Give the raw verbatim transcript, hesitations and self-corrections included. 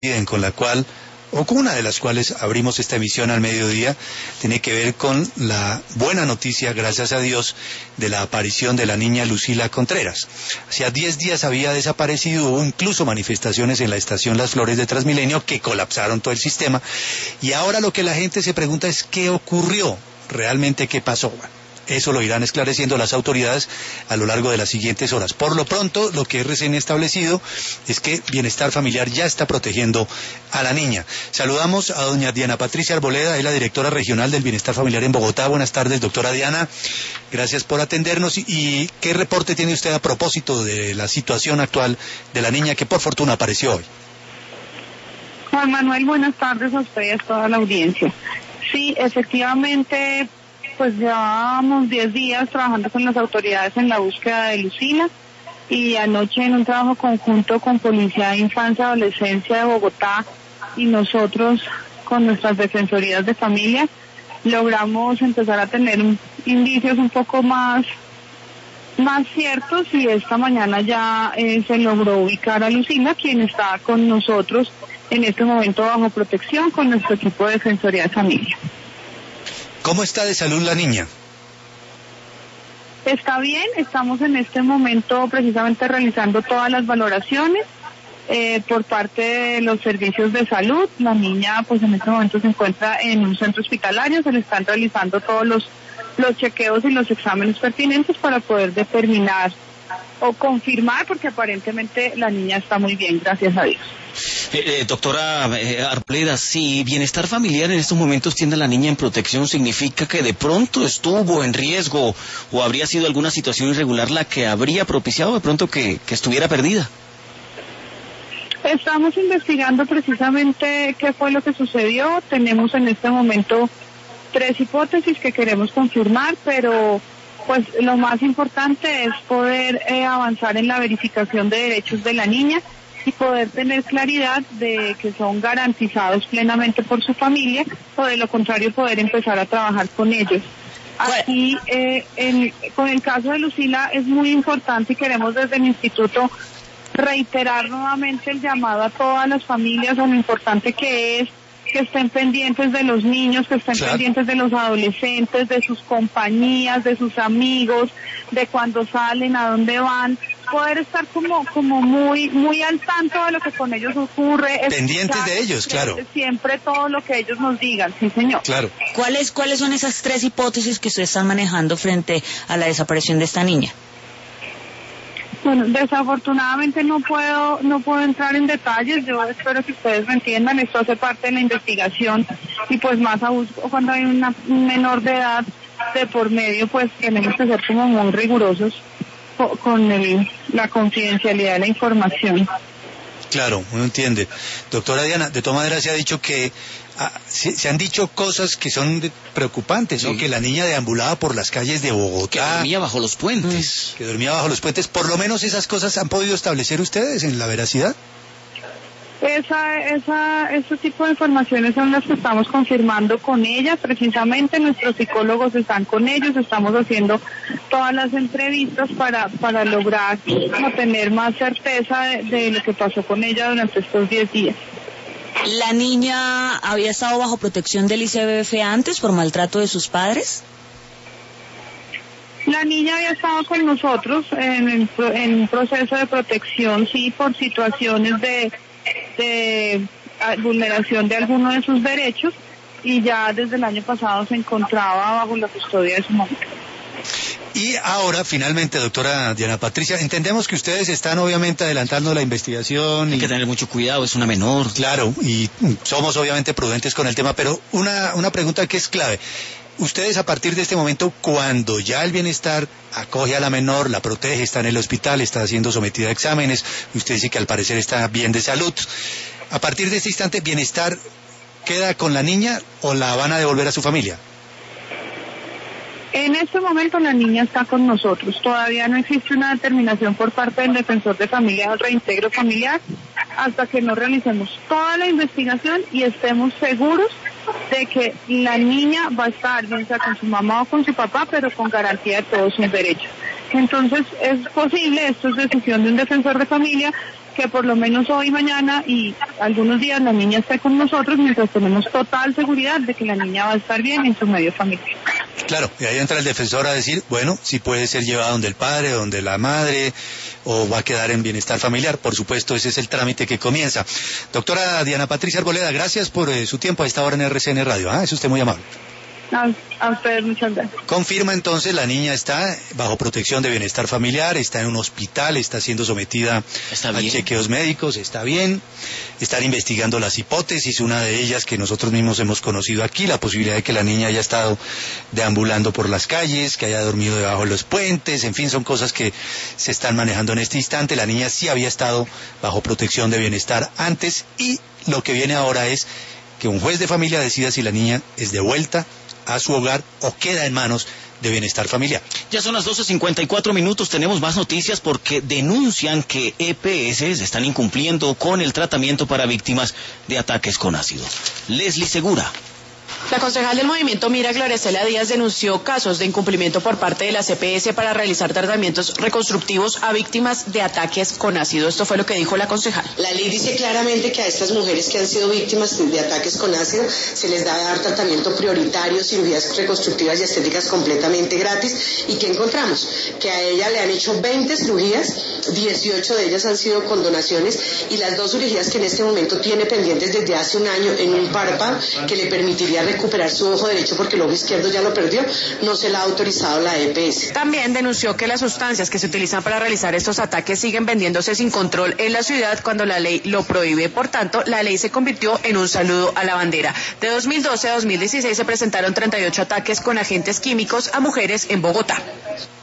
con la cual, o con una de las cuales abrimos esta emisión al mediodía, tiene que ver con la buena noticia, gracias a Dios, de la aparición de la niña Lucila Contreras. Hacía diez días había desaparecido, hubo incluso manifestaciones en la estación Las Flores de Transmilenio que colapsaron todo el sistema, y ahora lo que la gente se pregunta es ¿qué ocurrió? ¿Realmente qué pasó? Bueno, eso lo irán esclareciendo las autoridades a lo largo de las siguientes horas. Por lo pronto, lo que es recién establecido es que Bienestar Familiar ya está protegiendo a la niña. Saludamos a doña Diana Patricia Arboleda, es la directora regional del Bienestar Familiar en Bogotá. Buenas tardes, doctora Diana. Gracias por atendernos. ¿Y, y qué reporte tiene usted a propósito de la situación actual de la niña que por fortuna apareció hoy? Juan Manuel, buenas tardes a usted y a toda la audiencia. Sí, efectivamente, pues llevábamos diez días trabajando con las autoridades en la búsqueda de Lucila, y anoche en un trabajo conjunto con Policía de Infancia y Adolescencia de Bogotá y nosotros con nuestras defensorías de familia logramos empezar a tener un, indicios un poco más, más ciertos, y esta mañana ya eh, se logró ubicar a Lucila, quien está con nosotros en este momento bajo protección con nuestro equipo de defensoría de familia. ¿Cómo está de salud la niña? Está bien, estamos en este momento precisamente realizando todas las valoraciones eh, por parte de los servicios de salud. La niña pues en este momento se encuentra en un centro hospitalario, se le están realizando todos los, los chequeos y los exámenes pertinentes para poder determinar o confirmar, porque aparentemente la niña está muy bien, gracias a Dios. Eh, eh, doctora eh, Arboleda, si Bienestar Familiar en estos momentos tiene a la niña en protección, ¿significa que de pronto estuvo en riesgo o habría sido alguna situación irregular la que habría propiciado de pronto que, que estuviera perdida? Estamos investigando precisamente qué fue lo que sucedió. Tenemos en este momento tres hipótesis que queremos confirmar, pero pues lo más importante es poder eh, avanzar en la verificación de derechos de la niña y poder tener claridad de que son garantizados plenamente por su familia, o de lo contrario poder empezar a trabajar con ellos. Aquí, eh, en, con el caso de Lucila es muy importante, y queremos desde el instituto reiterar nuevamente el llamado a todas las familias a lo importante que es que estén pendientes de los niños, que estén claro. pendientes de los adolescentes, de sus compañías, de sus amigos, de cuando salen, a dónde van, poder estar como como muy muy al tanto de lo que con ellos ocurre. Pendientes de ellos, claro. Siempre todo lo que ellos nos digan, sí señor. Claro. ¿Cuáles, cuáles son esas tres hipótesis que ustedes están manejando frente a la desaparición de esta niña? Bueno, desafortunadamente no puedo no puedo entrar en detalles. Yo espero que ustedes me entiendan. Esto hace parte de la investigación, y pues más aún cuando hay una menor de edad de por medio, pues tenemos que ser como muy rigurosos con el, la confidencialidad de la información. Claro, uno entiende. Doctora Diana, de todas maneras se ha dicho que ah, se, se han dicho cosas que son de, preocupantes, ¿no? Sí. Que la niña deambulaba por las calles de Bogotá. Que dormía bajo los puentes. Que dormía bajo los puentes. Por lo menos esas cosas han podido establecer ustedes en la veracidad. Esa, esa, ese tipo de informaciones son las que estamos confirmando con ella. Precisamente nuestros psicólogos están con ellos, estamos haciendo todas las entrevistas para, para lograr como tener más certeza de, de lo que pasó con ella durante estos diez días. ¿La niña había estado bajo protección del I C B F antes por maltrato de sus padres? La niña había estado con nosotros en, en, en un proceso de protección, sí, por situaciones de de vulneración de alguno de sus derechos, y ya desde el año pasado se encontraba bajo la custodia de su mamá. Y ahora, finalmente, doctora Diana Patricia, entendemos que ustedes están obviamente adelantando la investigación. Hay y... que tener mucho cuidado, es una menor. Claro, y somos obviamente prudentes con el tema, pero una, una pregunta que es clave. Ustedes a partir de este momento, cuando ya el Bienestar acoge a la menor, la protege, está en el hospital, está siendo sometida a exámenes, usted dice que al parecer está bien de salud, a partir de este instante, ¿Bienestar queda con la niña o la van a devolver a su familia? En este momento la niña está con nosotros. Todavía no existe una determinación por parte del defensor de familia o reintegro familiar hasta que no realicemos toda la investigación y estemos seguros de que la niña va a estar, bien sea con su mamá o con su papá, pero con garantía de todos sus derechos. Entonces es posible, esto es decisión de un defensor de familia, que por lo menos hoy, mañana y algunos días la niña esté con nosotros mientras tenemos total seguridad de que la niña va a estar bien en su medio familiar. Claro, y ahí entra el defensor a decir, bueno, si puede ser llevada donde el padre, donde la madre, o va a quedar en bienestar familiar. Por supuesto, ese es el trámite que comienza. Doctora Diana Patricia Arboleda, gracias por eh, su tiempo a esta hora en R C N Radio. Ah, es usted muy amable. A, a ustedes, muchas gracias. Confirma entonces, la niña está bajo protección de bienestar familiar, está en un hospital, está siendo sometida a chequeos médicos, está bien, están investigando las hipótesis, una de ellas que nosotros mismos hemos conocido aquí, la posibilidad de que la niña haya estado deambulando por las calles, que haya dormido debajo de los puentes, en fin, son cosas que se están manejando en este instante. La niña sí había estado bajo protección de bienestar antes, y lo que viene ahora es que un juez de familia decida si la niña es devuelta a su hogar o queda en manos de bienestar familiar. Ya son las doce cincuenta y cuatro minutos, tenemos más noticias porque denuncian que E P S están incumpliendo con el tratamiento para víctimas de ataques con ácido. Leslie Segura. La concejal del movimiento Mira, Gloresela Díaz, denunció casos de incumplimiento por parte de la C P S para realizar tratamientos reconstructivos a víctimas de ataques con ácido. Esto fue lo que dijo la concejal. La ley dice claramente que a estas mujeres que han sido víctimas de ataques con ácido se les da a dar tratamiento prioritario, cirugías reconstructivas y estéticas completamente gratis. ¿Y qué encontramos? Que a ella le han hecho veinte cirugías, dieciocho de ellas han sido con donaciones, y las dos cirugías que en este momento tiene pendientes desde hace un año en un párpado que le permitiría recuperar su ojo derecho porque el ojo izquierdo ya lo perdió, no se la ha autorizado la E P S. También denunció que las sustancias que se utilizan para realizar estos ataques siguen vendiéndose sin control en la ciudad cuando la ley lo prohíbe. Por tanto, la ley se convirtió en un saludo a la bandera. De dos mil doce a dos mil dieciséis se presentaron treinta y ocho ataques con agentes químicos a mujeres en Bogotá.